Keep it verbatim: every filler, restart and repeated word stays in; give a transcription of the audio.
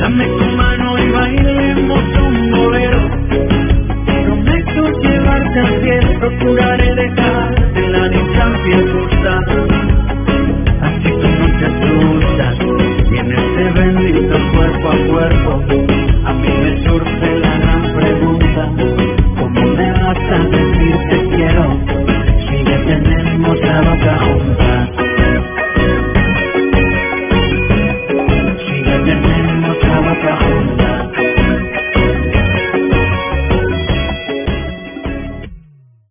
Dame tu mano y bailemos un bolero. Prometo llevarte al cielo, procuraré